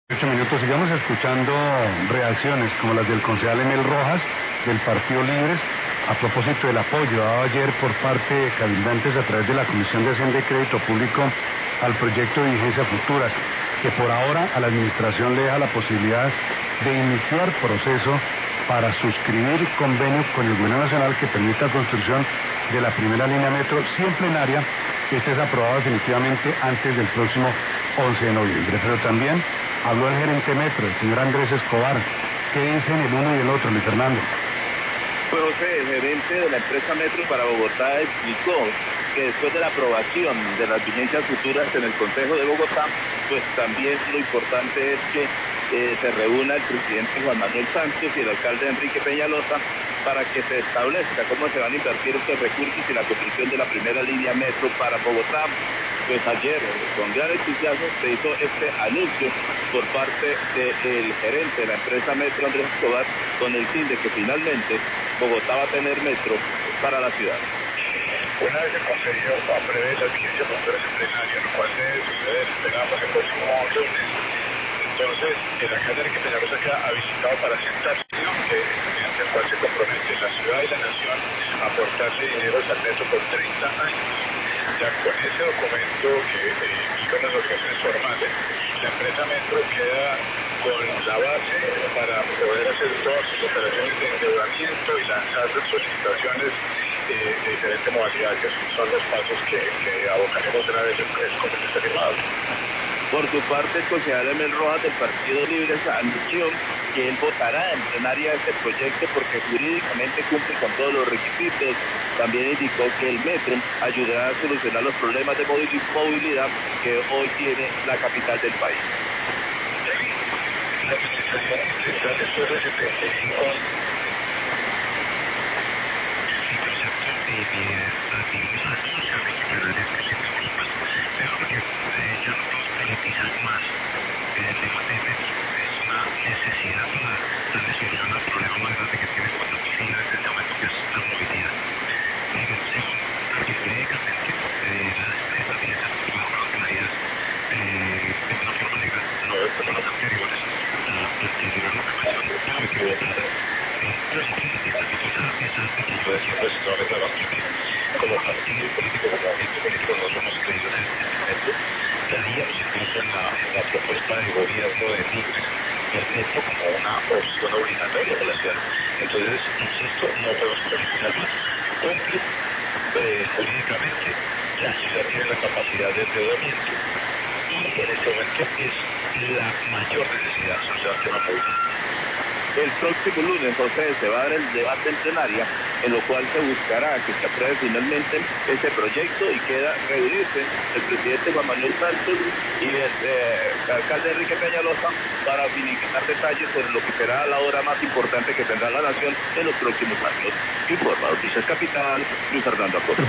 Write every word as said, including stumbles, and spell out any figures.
Ocho minutos, sigamos escuchando reacciones como las del concejal Emel Rojas del Partido Libres a propósito del apoyo dado ayer por parte de cabildantes a través de la Comisión de Hacienda y Crédito Público al proyecto de vigencia futuras, que por ahora a la administración le deja la posibilidad de iniciar proceso para suscribir convenio con el gobierno nacional que permita construcción de la primera línea metro, si en plenaria este es aprobado definitivamente antes del próximo once de noviembre. Pero también habló el gerente Metro, el señor Andrés Escobar. ¿Qué dicen el uno y el otro, Luis Fernando? Pues José, el gerente de la empresa Metro para Bogotá explicó que después de la aprobación de las vigencias futuras en el Consejo de Bogotá, pues también lo importante es que eh, se reúna el presidente Juan Manuel Santos y el alcalde Enrique Peñalosa para que se establezca cómo se van a invertir estos recursos y la construcción de la primera línea Metro para Bogotá. Pues ayer, con gran entusiasmo, se hizo este anuncio por parte del gerente de la empresa Metro, Andrés Escobar, con el fin de que finalmente Bogotá va a tener metro para la ciudad. Una vez el Consejo apruebe las vigencias futuras en plenaria, lo cual debe suceder, esperamos, el próximo lunes, entonces el alcalde Enrique Peñalosa queda habilitado para sentarse, que, mediante el cual se compromete la ciudad y la nación a aportarle dinero al metro por treinta años. Ya con ese documento que eh, implica unas obligaciones formales, la empresa Metro queda con la base para poder hacer todas sus operaciones de endeudamiento y lanzar solicitaciones eh, de diferentes modalidades, que son los pasos que, que abocaremos una vez el, el convenio esté firmado. Por su parte, el concejal Emel Rojas del Partido Libre anunció que él votará en plenaria este proyecto porque jurídicamente cumple con todos los requisitos. También indicó que el metro ayudará a solucionar los problemas de movilidad que hoy tiene la capital del país. La administración central después de setenta y cinco años. Sí, por cierto, y digamos a todos se habría que frenar este sitio, por supuesto. Primero porque eh, ya no podemos privatizar más el tema de metro. Es una necesidad para darle solución al problema más grande que tiene Bogotá en este momento, que es la movilidad. Eh, segundo, porque jurídicamente eh, las estas vigencias futuras fueron ordinarias eh, de una forma legal, no como las anteriores. La anterior aprobación tuvo que votar en contra y repito, esa, esa que yo decía pues nuevamente además porque como partido político, como movimiento político no somos creídos en este metro. Creíamos incluso en la, en la propuesta de gobierno de Libres el metro como una opción obligatoria de la ciudad. Entonces, insisto, no podemos privatizar más. Cumple eh, jurídicamente, la ciudad tiene la capacidad de endeudamiento y en este momento es la mayor necesidad solucionar el tema de movilidad. El próximo lunes, José, se va a dar el debate en plenaria, en lo cual se buscará que se apruebe finalmente este proyecto y queda reunirse el presidente Juan Manuel Santos y el, eh, el alcalde Enrique Peñalosa para finiquitar detalles sobre lo que será la obra más importante que tendrá la nación en los próximos años. Informa Noticias Capital, Luis Fernando Acosta.